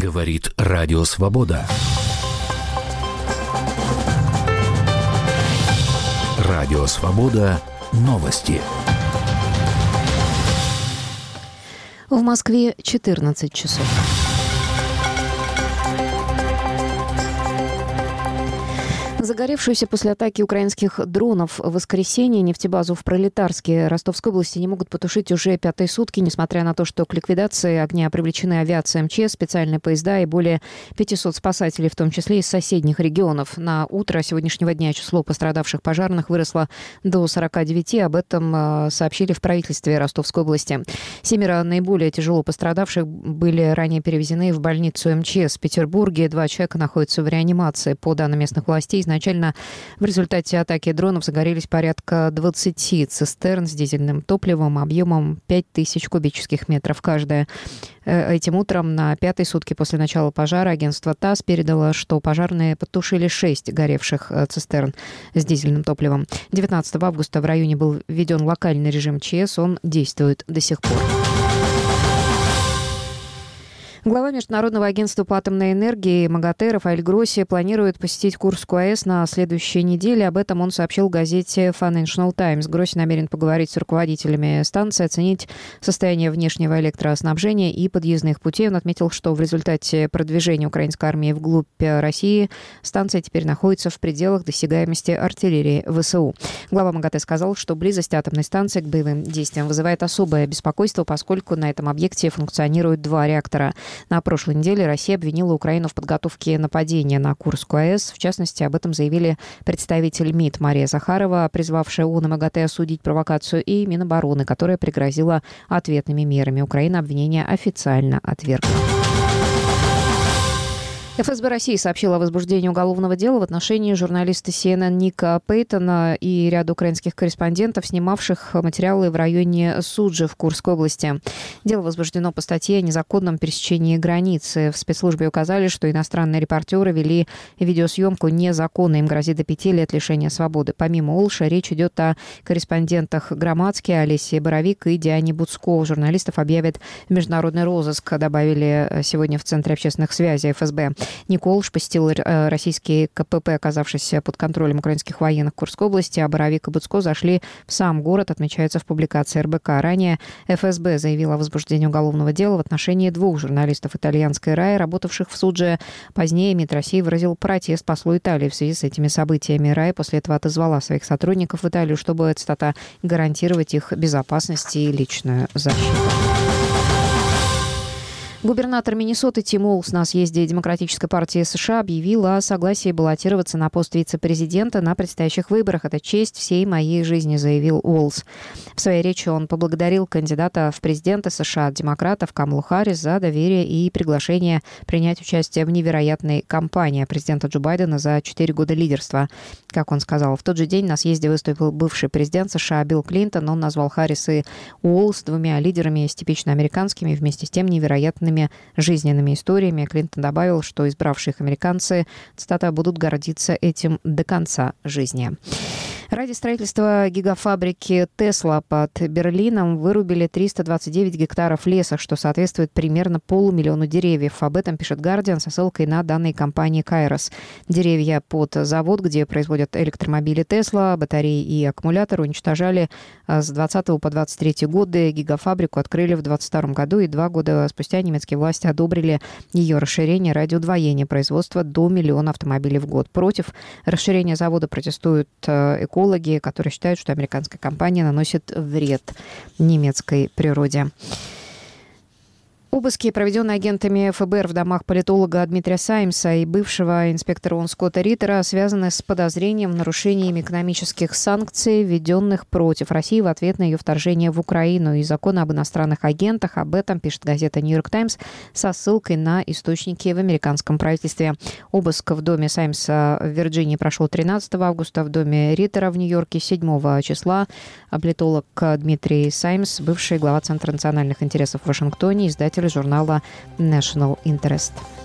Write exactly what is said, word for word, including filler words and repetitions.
Говорит Радио Свобода. Радио Свобода. Новости. В Москве четырнадцать часов. Загоревшуюся после атаки украинских дронов в воскресенье нефтебазу в Пролетарске Ростовской области не могут потушить уже пятые сутки, несмотря на то, что к ликвидации огня привлечены авиация МЧС, специальные поезда и более пятисот спасателей, в том числе из соседних регионов. На утро сегодняшнего дня число пострадавших пожарных выросло до сорока девяти. Об этом сообщили в правительстве Ростовской области. Семеро наиболее тяжело пострадавших были ранее перевезены в больницу МЧС в Петербурге. Два человека находятся в реанимации. По данным местных властей, изначально в результате атаки дронов загорелись порядка двадцати цистерн с дизельным топливом объемом пять тысяч кубических метров каждая. Этим утром на пятые сутки после начала пожара агентство ТАСС передало, что пожарные потушили шесть горевших цистерн с дизельным топливом. девятнадцатого августа в районе был введен локальный режим ЧС, он действует до сих пор. Глава Международного агентства по атомной энергии МАГАТЭ Рафаэль Гросси планирует посетить Курскую АЭС на следующей неделе. Об этом он сообщил газете Financial Times. Гросси намерен поговорить с руководителями станции, оценить состояние внешнего электроснабжения и подъездных путей. Он отметил, что в результате продвижения украинской армии вглубь России станция теперь находится в пределах досягаемости артиллерии ВСУ. Глава МАГАТЭ сказал, что близость атомной станции к боевым действиям вызывает особое беспокойство, поскольку на этом объекте функционируют два реактора. На прошлой неделе Россия обвинила Украину в подготовке нападения на Курскую АЭС. В частности, об этом заявили представитель МИД Мария Захарова, призвавшая ООН и МАГАТЭ осудить провокацию, и Минобороны, которая пригрозила ответными мерами. Украина обвинение официально отвергла. ФСБ России сообщила о возбуждении уголовного дела в отношении журналиста Си Эн Эн Ника Пейтона и ряда украинских корреспондентов, снимавших материалы в районе Суджи в Курской области. Дело возбуждено по статье о незаконном пересечении границы. В спецслужбе указали, что иностранные репортеры вели видеосъемку незаконно. Им грозит до пяти лет лишения свободы. Помимо Олша, речь идет о корреспондентах Громадске, Олесе Боровик и Диане Буцко. Журналистов объявят в международный розыск, добавили сегодня в Центре общественных связей ФСБ. Николш посетил российский ка пэ пэ, оказавшись под контролем украинских военных в Курской области, а Боровик и Буцко зашли в сам город, отмечается в публикации эр бэ ка. Ранее эф эс бэ заявила о возбуждении уголовного дела в отношении двух журналистов итальянской РАИ, работавших в Судже. Позднее МИД России выразил протест послу Италии в связи с этими событиями. РАИ после этого отозвала своих сотрудников в Италию, чтобы, цитата, гарантировать их безопасность и личную защиту. Губернатор Миннесоты Тим Уолз на съезде Демократической партии США объявил о согласии баллотироваться на пост вице-президента на предстоящих выборах. «Это честь всей моей жизни», заявил Уолз. В своей речи он поблагодарил кандидата в президенты США от демократов Камалу Харрис за доверие и приглашение принять участие в невероятной кампании президента Джо Байдена за четыре года лидерства. Как он сказал, в тот же день на съезде выступил бывший президент США Билл Клинтон. Он назвал Харрис и Уолз двумя лидерами с типично американскими, вместе с тем невероятными жизненными историями. Клинтон добавил, что избравшие их американцы, цитата, будут гордиться этим до конца жизни. Ради строительства гигафабрики Tesla под Берлином вырубили триста двадцать девять гектаров леса, что соответствует примерно полумиллиону деревьев. Об этом пишет Guardian со ссылкой на данные компании Kairos. Деревья под завод, где производят электромобили Tesla, батареи и аккумуляторы, уничтожали с двадцатого по двадцать третий годы. Гигафабрику открыли в двадцать втором году, и два года спустя немецкие власти одобрили ее расширение ради удвоения производства до миллиона автомобилей в год. Против расширения завода протестуют экологи, которые считают, что американская компания наносит вред немецкой природе. Обыски, проведенные агентами эф бэ эр в домах политолога Дмитрия Саймса и бывшего инспектора ООН Скотта Риттера, связаны с подозрением в нарушении экономических санкций, введенных против России в ответ на ее вторжение в Украину и закона об иностранных агентах. Об этом пишет газета «Нью-Йорк Таймс» со ссылкой на источники в американском правительстве. Обыск в доме Саймса в Вирджинии прошел тринадцатого августа, в доме Риттера в Нью-Йорке седьмого числа. Политолог Дмитрий Саймс, бывший глава Центра национальных интересов в Вашингтоне, издатель журнала National Interest.